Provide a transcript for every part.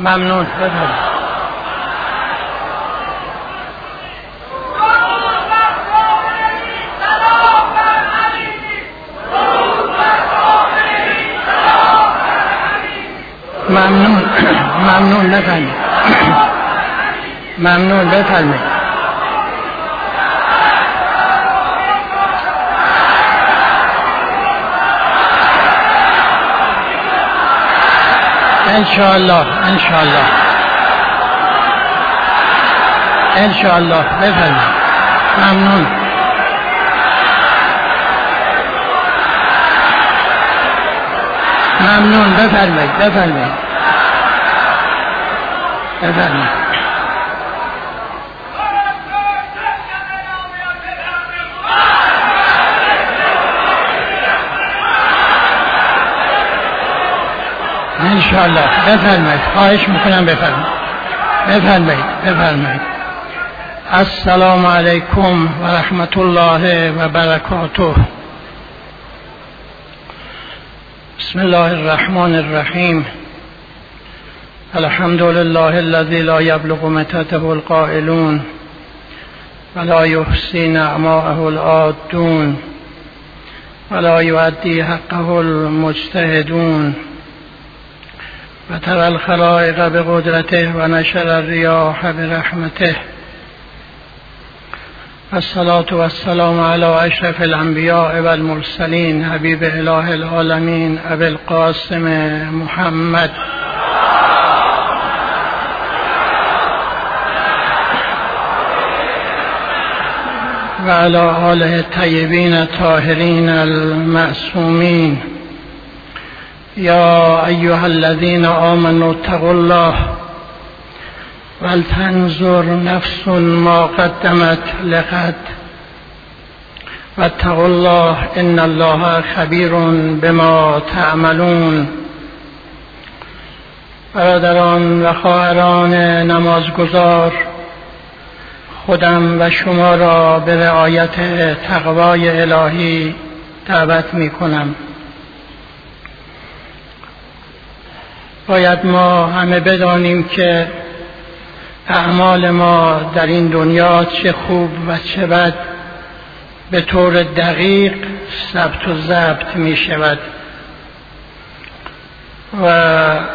ممنون. بفرمایید. ممنون بفرمایید. ممنون بفرمایید. انشاءالله بفرمایید. ممنون بفرمایید. انشاءالله بفرمایید. خواهش میکنم بفرمایید. السلام علیکم و رحمت الله و برکاته. بسم الله الرحمن الرحیم. الحمد لله الذي لا يبلغ متته القائلون ولا يحصي نعماءه العادون ولا يؤدي حقه المجتهدون وترى الخلائق بقدرته ونشر الرياح برحمته. الصلاة والسلام على أشرف الأنبياء والمرسلين حبيب إله العالمين أبي القاسم محمد وعلى آله الطيبين الطاهرين المعصومين. يا أيها الذين آمنوا اتقوا الله ولتنظر نفس ما قدمت لغد واتقوا الله إن الله خبير بما تعملون. برادران و خواهران نمازگزار، خودم و شما را به رعایت تقوای الهی دعوت می کنم. باید ما همه بدانیم که اعمال ما در این دنیا چه خوب و چه بد به طور دقیق ثبت و ضبط می شود و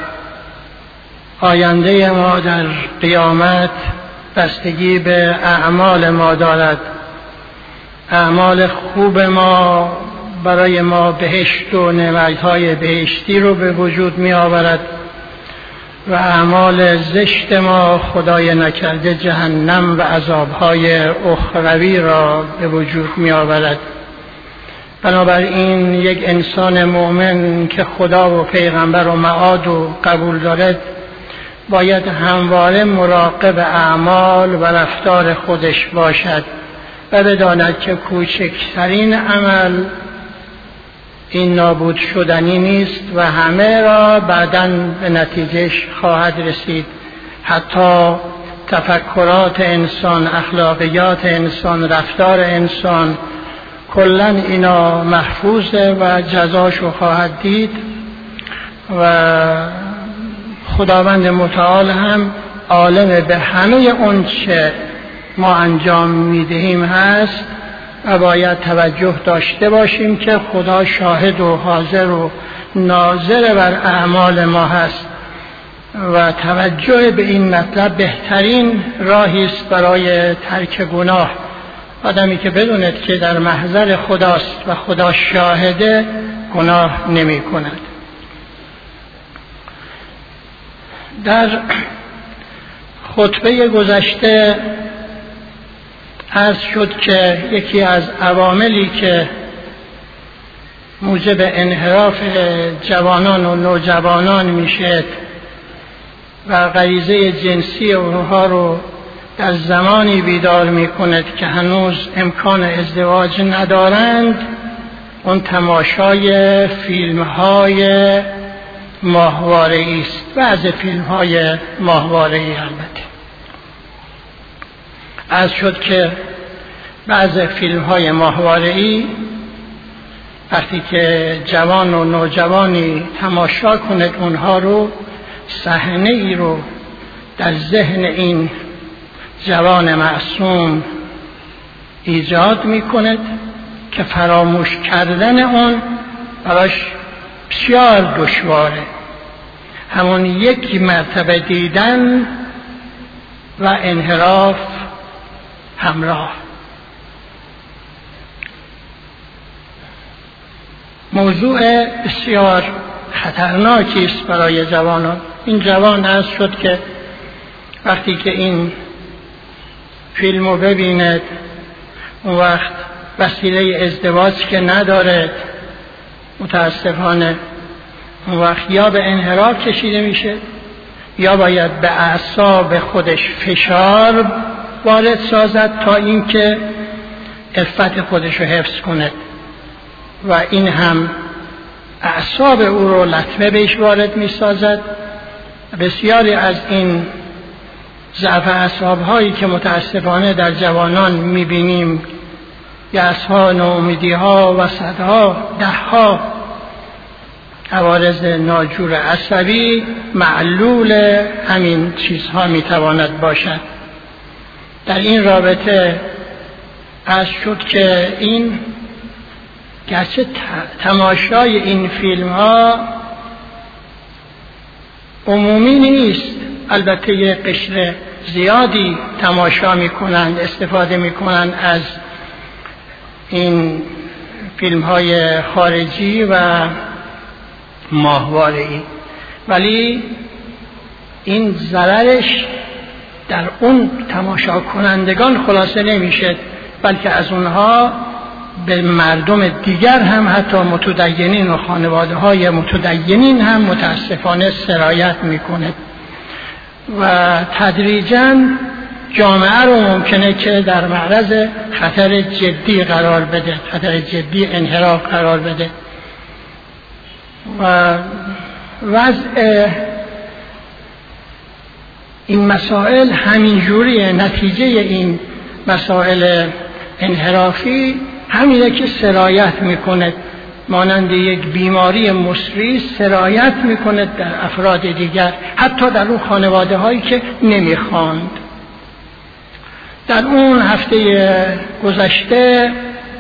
آینده ما در قیامت بستگی به اعمال ما دارد. اعمال خوب ما برای ما بهشت و نعمت‌های بهشتی رو به وجود می آورد و اعمال زشت ما خدای نکرده جهنم و عذاب‌های اخروی را به وجود می آورد. بنابراین یک انسان مؤمن که خدا و پیغمبر و معاد و قبول دارد باید همواره مراقب اعمال و رفتار خودش باشد و بداند که کوچکترین عمل این نابود شدنی نیست و همه را بعداً به نتیجهش خواهد رسید. حتی تفکرات انسان، اخلاقیات انسان، رفتار انسان، کلاً اینا محفوظه و جزاشو خواهد دید و خداوند متعال هم عالم به همه اون چه ما انجام میدهیم هست و باید توجه داشته باشیم که خدا شاهد و حاضر و ناظر بر اعمال ما هست و توجه به این مطلب بهترین راهی است برای ترک گناه. آدمی که بدوند که در محضر خداست و خدا شاهده گناه نمی کند. در خطبه گذشته عرض شد که یکی از عواملی که موجب انحراف جوانان و نوجوانان میشه و غریزه جنسی اونها رو در زمانی بیدار میکند که هنوز امکان ازدواج ندارند، اون تماشای فیلم‌های ماهواره‌ای است. بعض فیلم‌های ماهواره‌ای البته عرض شد که بعض فیلم‌های ماهواره‌ای وقتی که جوان و نوجوانی تماشا کند اونها رو صحنه ای رو در ذهن این جوان معصوم ایجاد میکند که فراموش کردن اون براش بسیار دشواره. همون یک مرتبه دیدن و انحراف همراه. موضوع بسیار خطرناکی است برای جوانان. این جوان عرض شد که وقتی که این فیلم رو ببیند، اون وقت وسیله ازدواج که نداره، متاسفانه اون وقت یا به انحراف کشیده میشه یا باید به اعصاب خودش فشار وارد سازد تا اینکه عفت خودش رو حفظ کند و این هم اعصاب او رو لطمه بهش وارد می سازد. بسیاری از این ضعف اعصاب هایی که متاسفانه در جوانان می بینیم، یأس ها، ناامیدی ها، وسط ها، ده ها عوارض ناجور عصبی، معلول همین چیزها می تواند باشد. در این رابطه عرض شد که این گرچه تماشای این فیلم ها عمومی نیست، البته یه قشر زیادی تماشا میکنند، استفاده میکنند از این فیلم های خارجی و ماهواره‌ای، ولی این ضررش در اون تماشا کنندگان خلاصه نمیشه، بلکه از اونها به مردم دیگر هم، حتی متدینین و خانواده های متدینین هم متاسفانه سرایت میکنه و تدریجاً جامعه رو ممکنه که در معرض خطر جدی قرار بده، خطر جدی انحراف قرار بده. و وضع این مسائل همین جوریه. نتیجه این مسائل انحرافی همینه که سرایت میکنه، مانند یک بیماری مسری سرایت میکنه در افراد دیگر، حتی در اون خانواده هایی که نمیخواند. در اون هفته گذشته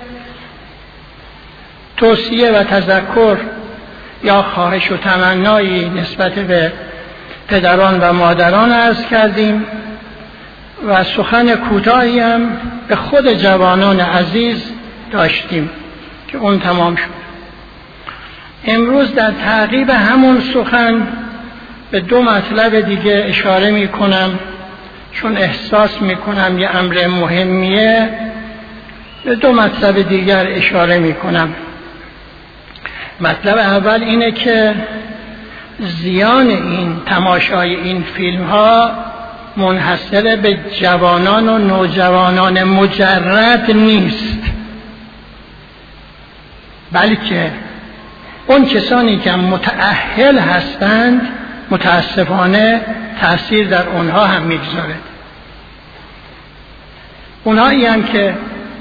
توصیه و تذکر یا خواهش و تمنایی نسبت به پدران و مادران عرض کردیم و سخن کوتاهی هم به خود جوانان عزیز داشتیم که اون تمام شد. امروز در تعقیب همون سخن به دو مطلب دیگه اشاره می کنم، چون احساس می کنم یه امر مهمیه. به دو مطلب دیگر اشاره می کنم. مطلب اول اینه که زیان این تماشای این فیلم ها منحصر به جوانان و نوجوانان مجرد نیست، بلکه اون کسانی که متأهل هستند متاسفانه تأثیر در اونها هم میگذاره. اونهایی هم که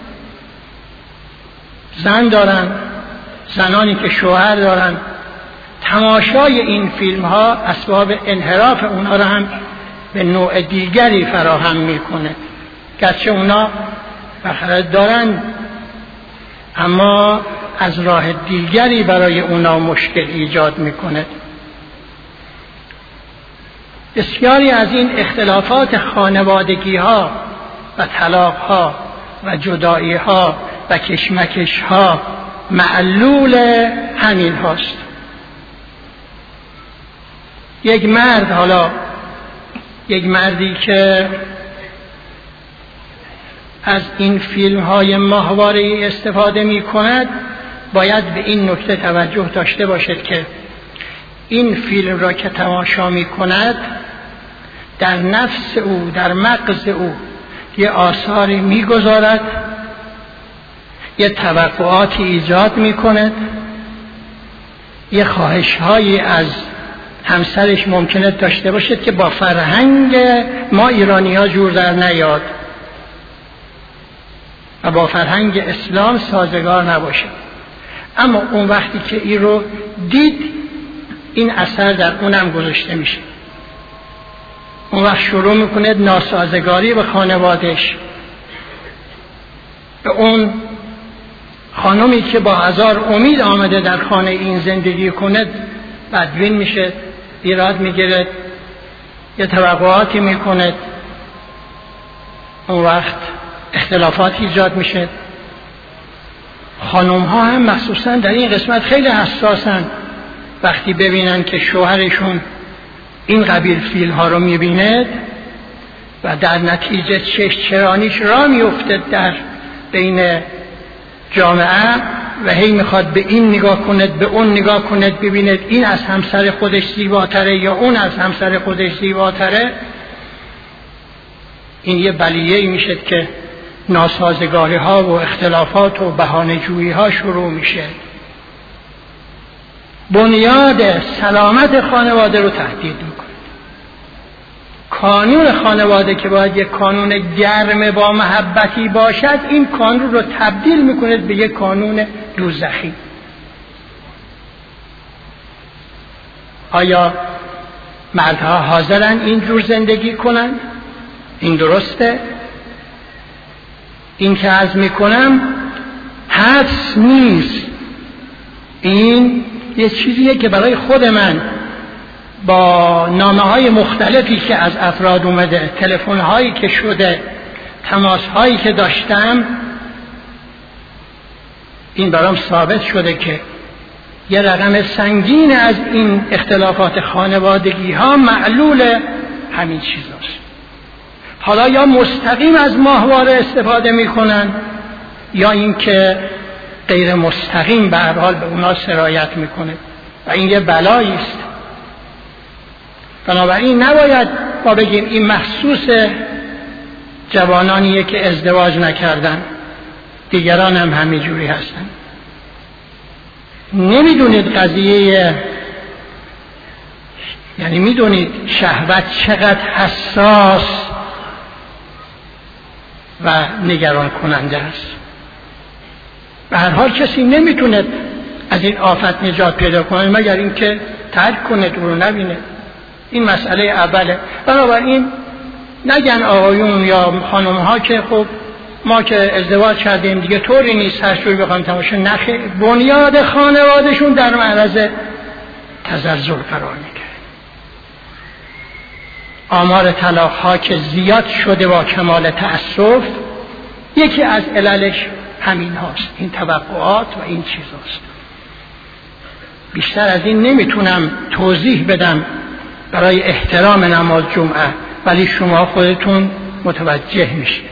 زن دارن، زنانی که شوهر دارن، تماشای این فیلم ها اسباب انحراف اونها را هم به نوع دیگری فراهم میکنه. گرچه اونا بخرد دارن اما از راه دیگری برای اونا مشکل ایجاد میکنه. بسیاری از این اختلافات خانوادگی ها و طلاق ها و جدایی ها و کشمکش ها معلول همین هاست. یک مرد، حالا یک مردی که از این فیلم های ماهواره‌ای استفاده می کند باید به این نکته توجه داشته باشد که این فیلم را که تماشا می کند در نفس او، در مغز او یه آثاری می گذارد، یه توقعاتی ایجاد می کند، یه خواهش هایی از همسرش ممکنه داشته باشد که با فرهنگ ما ایرانی ها جور در نیاد و با فرهنگ اسلام سازگار نباشه. اما اون وقتی که این رو دید، این اثر در اونم گذاشته میشه. اون وقت شروع میکنه ناسازگاری به خانوادش، به اون خانمی که با هزار امید آمده در خانه این زندگی کنه بدبین میشه، ایراد میگیره، یه توقعاتی میکنه، اون وقت اختلافات ایجاد میشه. خانم ها هم مخصوصا در این قسمت خیلی حساسن، وقتی ببینن که شوهرشون این قبیل فیل ها رو میبینه و در نتیجه چرانیش را میفته در بین جامعه و هی میخواد به این نگاه کند به اون نگاه کند ببیند این از همسر خودش زیباتره یا اون از همسر خودش زیباتره، این یه بلیه‌ای میشه که ناسازگاری ها و اختلافات و بهانه جویی ها شروع میشه. بنیاد سلامت خانواده رو تهدید میکنه. کانون خانواده که باید یک کانون گرم با محبتی باشد، این کانون رو تبدیل میکنه به یک کانون دوزخی. آیا مردها حاضرن اینجور زندگی کنن؟ این درسته؟ این که عرض میکنم حدس نیست، این یه چیزیه که برای خود من با نامه های مختلفی که از افراد اومده، تلفن هایی که شده، تماس هایی که داشتم، این برام ثابت شده که یه رقم سنگین از این اختلافات خانوادگی ها معلول همین چیز هست. حالا یا مستقیم از ماهواره استفاده میکنن یا اینکه غیر مستقیم به هر حال به اونا سرایت میکنه و این یه بلایی است. بنابراین نباید ما بگیم این مخصوص جوانانیه که ازدواج نکردن، دیگران هم همین جوری هستن. نمیدونید قضیه، یعنی میدونید شهوت چقدر حساس و نگران کننده است. به هر حال کسی نمیتونه از این آفت نجات پیدا کنه مگر اینکه ترک کنه، او رو نبینه. این مسئله اوله. بنابراین نگن آقایون یا خانم ها که خب ما که ازدواج کردیم دیگه طوری نیست هر جوری بخوایم تماشا. نخیر، بنیاد خانوادهشون در معرض تزلزل قرار میگیره. آمار طلاق ها که زیاد شده با کمال تأسف، یکی از عللش همین هاست، این توقعات و این چیز هاست. بیشتر از این نمیتونم توضیح بدم برای احترام نماز جمعه، ولی شما خودتون متوجه میشید.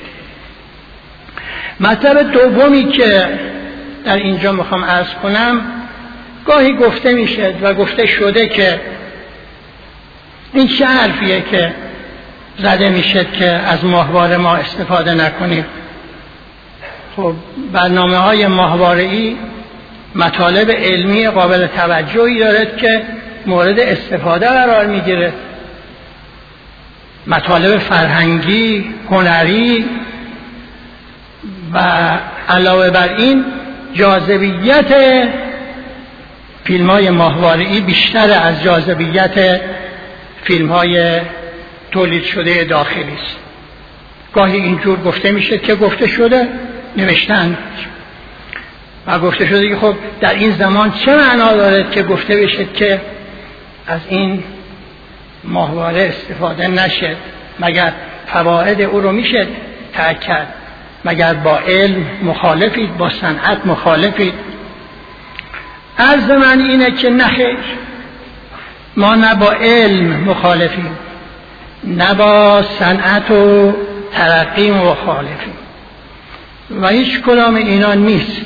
مطلب دومی که در اینجا میخوام عرض کنم، گاهی گفته میشه و گفته شده که این چه حرفیه که زده میشه که از ماهواره ما استفاده نکنیم. خب برنامه های ماهواره‌ای مطالب علمی قابل توجهی دارد که مورد استفاده قرار میگیره، مطالب فرهنگی، هنری و علاوه بر این جاذبیت فیلم‌های ماهواره‌ای بیشتر از جاذبیت فیلم‌های تولید شده داخلی است. گاهی اینجور گفته میشه که گفته شده، نوشتن و گفته شده که خب در این زمان چه معنا داره که گفته بشه که از این ماهواره استفاده نشه، مگر فواید او رو میشه ترک کرد؟ مگر با علم مخالفید، با صنعت مخالفید؟ عرض من اینه که نخیر، ما نه با علم مخالفیم نه با صنعت و ترقی مخالفیم و هیچ کدام اینا نیست.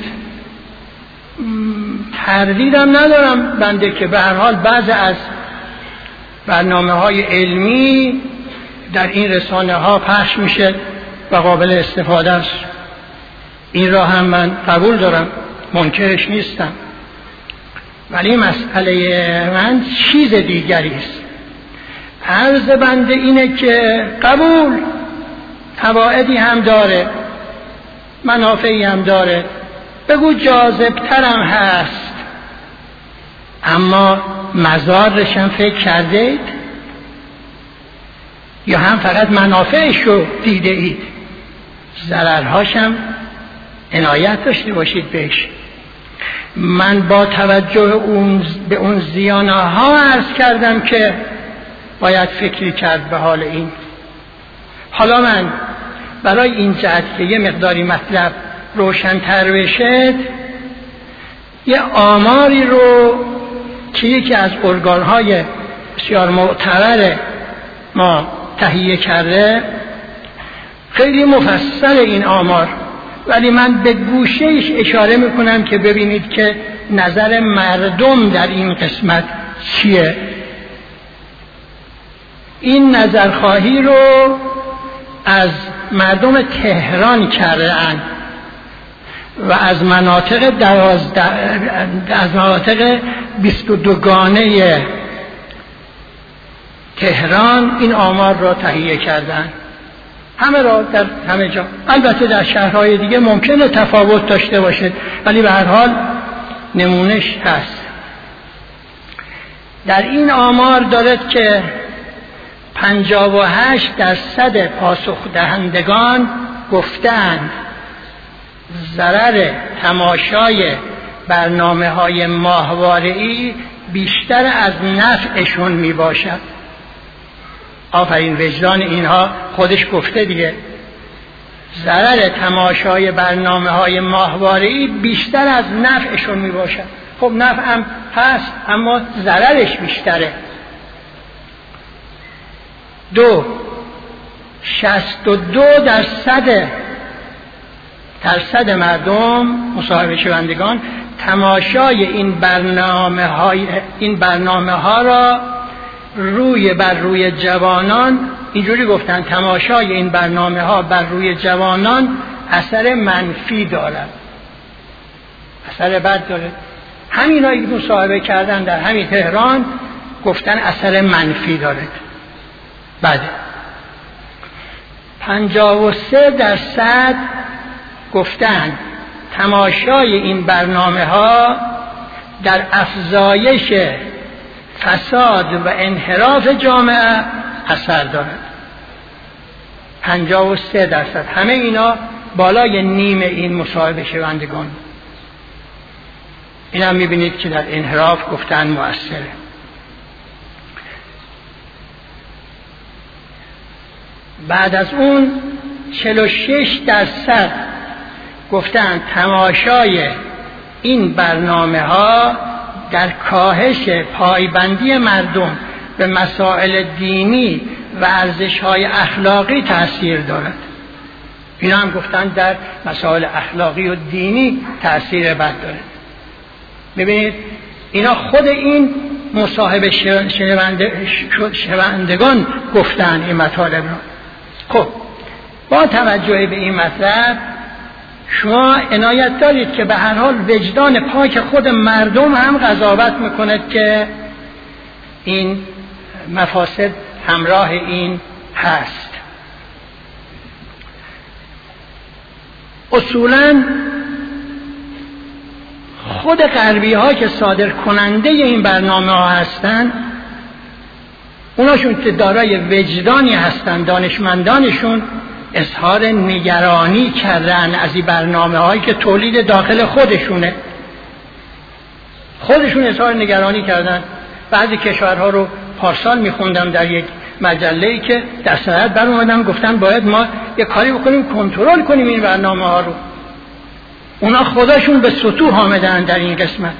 تردیدم ندارم بنده که به هر حال بعضی از برنامه های علمی در این رسانه ها پخش میشه و قابل استفاده است. این را هم من قبول دارم، منکرش نیستم، ولی مسئله من چیز دیگری است. عرض بنده اینه که قبول، فوایدی هم داره، منافعی هم داره، بگو جاذب‌ترم هست، اما مضارش هم فکر کردید؟ یا هم فقط منافعش رو دیده اید؟ ضررهاش هم عنایت داشته باشید بهش. من با توجه به اون زیانها عرض کردم که باید فکری کرد به حال این. حالا من برای این جهت که یه مقداری مطلب روشن‌تر بشه یه آماری رو که یکی از ارگان‌های بسیار معتبر ما تهیه کرده، خیلی مفصل این آمار، ولی من به گوشه‌اش اشاره میکنم که ببینید که نظر مردم در این قسمت چیه. این نظرخواهی رو از مردم تهران کرده‌اند و از مناطق 22 گانه تهران این آمار را تهیه کردند. همه را در همه جا. البته در شهرهای دیگه ممکنه تفاوت داشته باشه، ولی به هر حال نمونش هست. در این آمار دارد که 58% پاسخ دهندگان گفتند ضرر تماشای برنامه‌های ماهواره‌ای بیشتر از نفعشون می باشد. آفرین، وجدان اینها خودش گفته دیگه. ضرر تماشای برنامه‌های ماهواره‌ای بیشتر از نفعشون می باشد. خب نفع هم هست اما ضررش بیشتره. 62% مردم مصاحبه شوندگان تماشای این برنامه ها را بر روی جوانان، اینجوری گفتن، تماشای این برنامه ها بر روی جوانان اثر منفی دارد، اثر بد دارد. همین هایی که مصاحبه کردن در همین تهران گفتن اثر منفی دارد. بعد 53% گفتن تماشای این برنامه ها در افزایش فساد و انحراف جامعه اثر دارد. 53%. همه اینا بالای نیم این مصاحبه شوندگان. این هم میبینید که در انحراف گفتن مؤثره. بعد از اون 46% گفتن تماشای این برنامه ها در کاهش پایبندی مردم به مسائل دینی و ارزش‌های اخلاقی تأثیر دارد. اینا هم گفتن در مسائل اخلاقی و دینی تأثیر بد دارد. ببینید اینا خود این مصاحبه شوندگان گفتن این مطالب را. خب با توجه به این مطلب شما عنایت دارید که به هر حال وجدان پاک خود مردم هم قضاوت میکند که این مفاسد همراه این هست. اصولاً خود غربی ها که صادر کننده این برنامه ها هستن، اوناشون که دارای وجدانی هستن، دانشمندانشون اظهار نگرانی کردن از این برنامه هایی که تولید داخل خودشون اظهار نگرانی کردن. بعضی کشورها رو پارسال میخوندم در یک مجله‌ای که در صدد بر اومدن گفتن باید ما یک کاری بکنیم کنترل کنیم این برنامه ها رو. اونا خودشون به سطوح آمدن در این قسمت.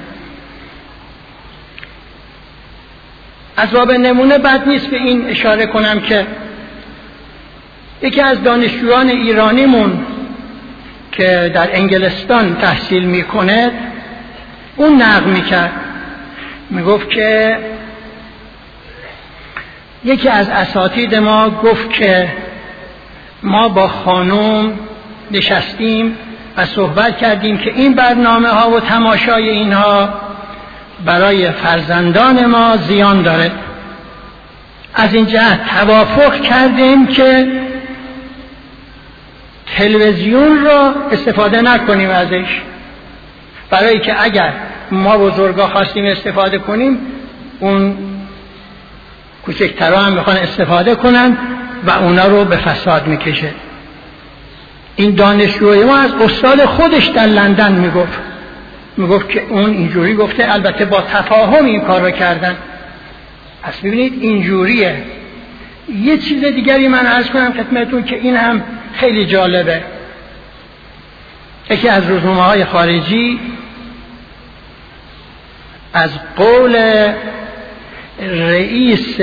از باب نمونه بد نیست به این اشاره کنم که یکی از دانشجویان ایرانیمون که در انگلستان تحصیل میکنه اون نقل میکرد، میگفت که یکی از اساتید ما گفت که ما با خانم نشستیم و صحبت کردیم که این برنامه ها و تماشای اینها برای فرزندان ما زیان داره. از این جهت توافق کردیم که تلویزیون را استفاده نکنیم ازش، برای که اگر ما بزرگا خواستیم استفاده کنیم اون کوچکترها هم بخوان استفاده کنن و اونا رو به فساد میکشه. این دانشجوی ما از استاد خودش در لندن میگفت که اون اینجوری گفته، البته با تفاهم این کار رو کردن. پس ببینید اینجوریه. یه چیز دیگری من عرض کنم خدمتتون که این هم خیلی جالبه. یکی از روزنامه‌های خارجی از قول رئیس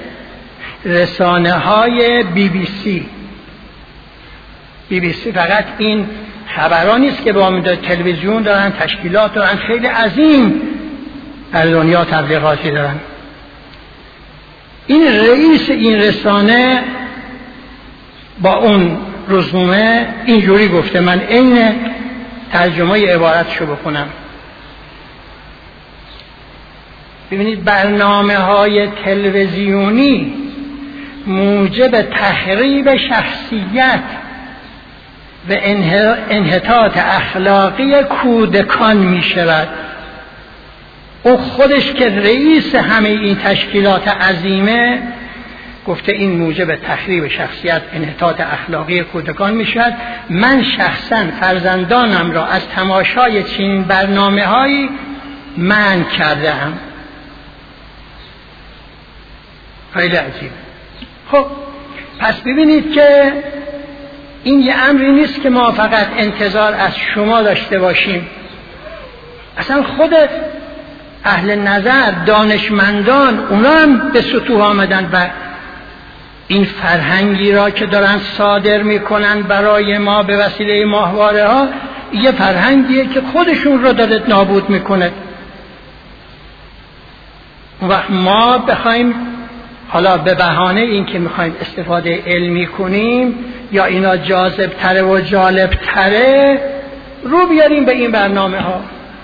رسانه‌های BBC فقط این خبرانی است که با تلویزیون دارن، تشکیلات دارن، خیلی عظیم در دنیا تبلیغاتی دارن. این رئیس این رسانه با اون روزنامه اینجوری گفته، من عین ترجمه عبارتشو بکنم. ببینید برنامه‌های تلویزیونی موجب تخریب شخصیت و انحطاط اخلاقی کودکان می شود. او خودش که رئیس همه این تشکیلات عظیمه گفته این موجب تخریب شخصیت، انحطاط اخلاقی کودکان می شود. من شخصا فرزندانم را از تماشای چنین برنامه‌هایی منع کردم. خیلی عجیب. خب پس ببینید که این یه امری نیست که ما فقط انتظار از شما داشته باشیم. اصلا خود اهل نظر، دانشمندان، اونا هم به سطوح آمدن و این فرهنگی را که دارن صادر میکنن برای ما به وسیله ماهواره ها، یه فرهنگیه که خودشون رو داره نابود میکنه. اون وقت ما بخوایم حالا به بهانه این که میخوایم استفاده علمی کنیم یا اینا جاذب تره و جالب تره رو بیاریم به این برنامه ها،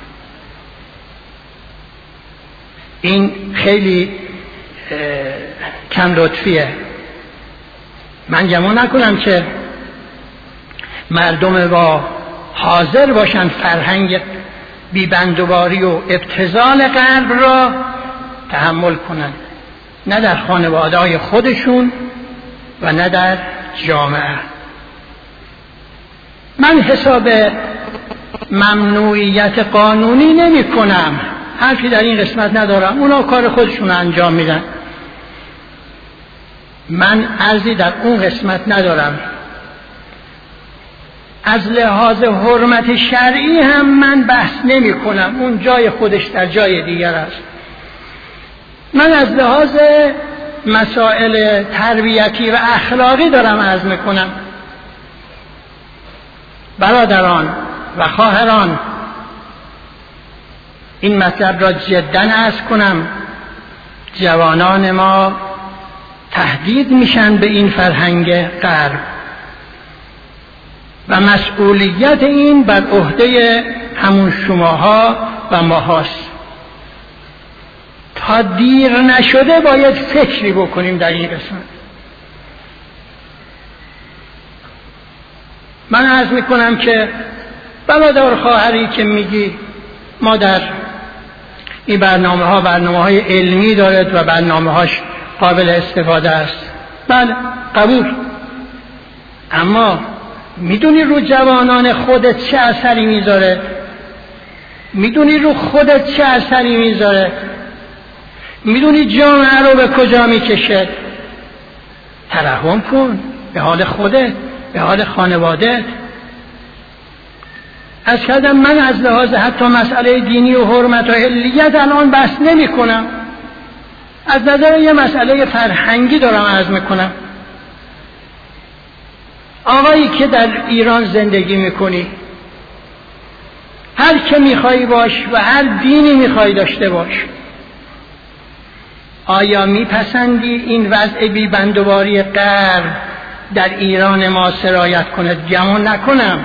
این خیلی کم لطفیه. من گمان نکنم که مردم با حاضر باشن فرهنگ بیبندوباری و ابتذال غرب را تحمل کنن، نه در خانواده‌های خودشون و نه در جامعه. من حساب ممنوعیت قانونی نمی کنم، حرفی در این قسمت ندارم، اونا کار خودشون انجام میدن. من عرضی در اون قسمت ندارم. از لحاظ حرمت شرعی هم من بحث نمی کنم، اون جای خودش در جای دیگر است. من از لحاظ مسائل تربیتی و اخلاقی دارم عرض میکنم. برادران و خواهران، این مطلب را جدا عرض کنم. جوانان ما تهدید میشن به این فرهنگ غرب و مسئولیت این بر عهده همون شماها و ماهاست. تا دیر نشده باید فکری بکنیم در این قسمت. من عرض میکنم که برادر خواهری که میگی ما در این برنامه‌های علمی دارد و برنامه‌هاش قابل استفاده است، بله قبول، اما میدونی رو جوانان خودت چه اثری میذاره؟ میدونی رو خودت چه اثری میذاره؟ میدونی جامعه رو به کجا میکشه؟ ترحم کن به حال خودت، به حال خانوادت. از کردم من از لحاظ حتی مسئله دینی و حرمت و حلیت الان بحث نمی کنم، از نظر یه مسئله فرهنگی دارم عرض میکنم. آقایی که در ایران زندگی میکنی، هر که میخوایی باش و هر دینی میخوایی داشته باش، آیا میپسندی این وضع بیبندوباری غرب در ایران ما سرایت کند؟ گمان نکنم.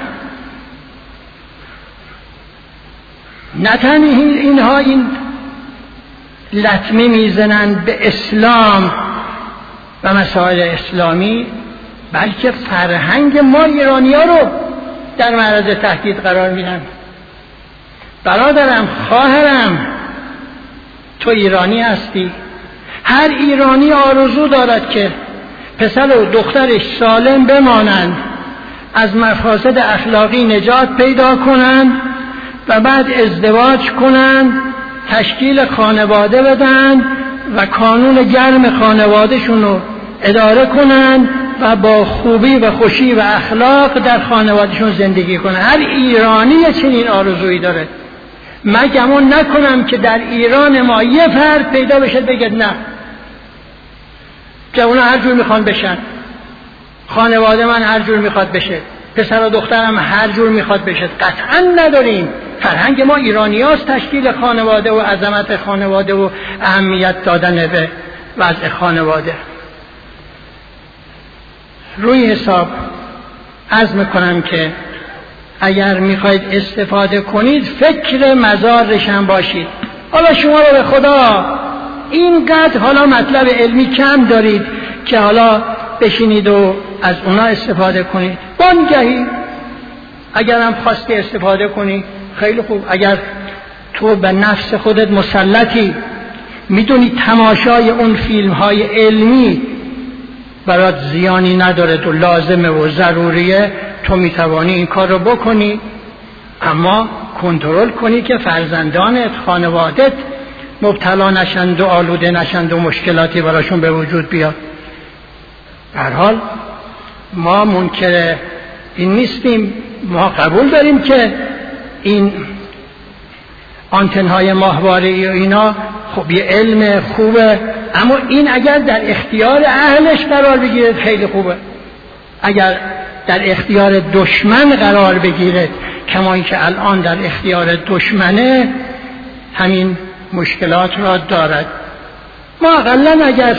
نه تنها اینها این لطمه میزنند به اسلام و مسائل اسلامی، بلکه فرهنگ ما ایرانی ها رو در معرض تهدید قرار میدن. برادرم، خواهرم، تو ایرانی هستی. هر ایرانی آرزو دارد که پسر و دخترش سالم بمانند، از مفاسد اخلاقی نجات پیدا کنند و بعد ازدواج کنند، تشکیل خانواده بدن و کانون گرم خانوادهشون رو اداره کنند و با خوبی و خوشی و اخلاق در خانوادهشون زندگی کنند. هر ایرانی چنین آرزویی داره. من گمان نکنم که در ایران ما یه فرد پیدا بشه بگه نه، جوونا هر جور میخوان بشن، خانواده من هر جور میخواد بشه، پسر و دخترم هر جور میخواد بشه. قطعا نداریم. فرهنگ ما ایرانی هاست تشکیل خانواده و عظمت خانواده و اهمیت دادن به وضع خانواده. روی حساب عرض میکنم که اگر میخواید استفاده کنید فکر مزارش هم باشید. حالا شما رو به خدا اینقدر حالا مطلب علمی کم دارید که حالا بشینید و از اونا استفاده کنید. بانگهی اگر هم خواستی استفاده کنی خیلی خوب. اگر تو به نفس خودت مسلطی، میدونی تماشای اون فیلم های علمی برات زیانی نداره، تو لازمه و ضروریه، تو میتوانی این کار رو بکنی، اما کنترل کنی که فرزندانت، خانوادت مبتلا نشند و آلوده نشند و مشکلاتی براشون به وجود بیاد. به هر حال ما منکر این نیستیم، ما قبول داریم که این آنتن‌های ماهواره‌ای و اینا خب یه علم خوبه، اما این اگر در اختیار اهلش قرار بگیره خیلی خوبه. اگر در اختیار دشمن قرار بگیره کما اینکه الان در اختیار دشمنه، همین مشکلات را دارد. ما اقلا اگر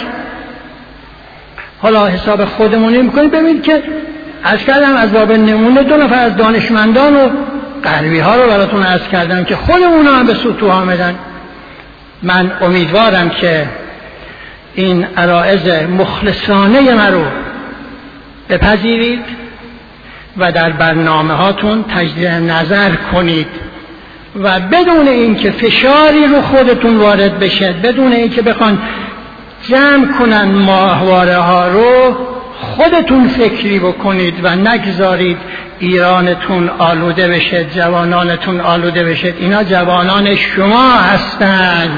حالا حساب خودمونی میکنیم، ببینید که عرض کردم از باب نمونه 2 نفر از دانشمندان و غربی ها رو براتون عرض کردم که خودمون هم به سطوح آمدن. من امیدوارم که این عرائض مخلصانه من رو بپذیرید و در برنامه هاتون تجدید نظر کنید و بدون اینکه فشاری رو خودتون وارد بشه، بدون اینکه بخوان جمع کنن ماهواره ها رو، خودتون فکری بکنید و نگذارید ایرانتون آلوده بشه، جوانانتون آلوده بشه. اینا جوانان شما هستند،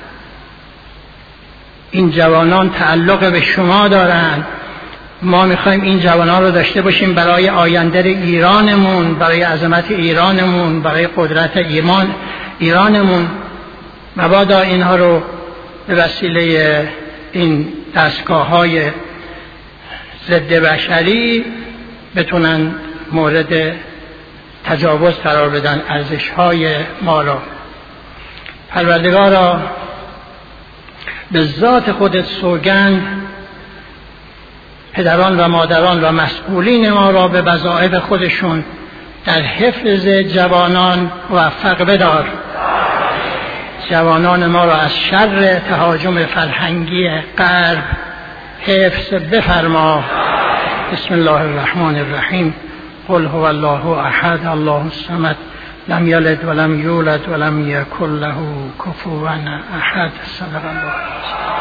این جوانان تعلق به شما دارند. ما میخوایم این جوانان رو داشته باشیم برای آینده ایرانمون، برای عظمت ایرانمون، برای قدرت ایرانمون. مبادا اینها رو به وسیله این دستگاه‌های ضد بشری بتونن مورد تجاوز قرار بدن ارزش‌های ما را. پروردگارا به ذات خودت سوگند، پدران و مادران و مسئولین ما را به وظایف خودشون در حفظ جوانان موفق بدار. جوانان ما را از شر تهاجم فرهنگی غرب حفظ بفرما. بسم الله الرحمن الرحیم. قل هو الله احد الله الصمد لم یلد ولم یولد ولم یکن له کفوا احد. صدق الله.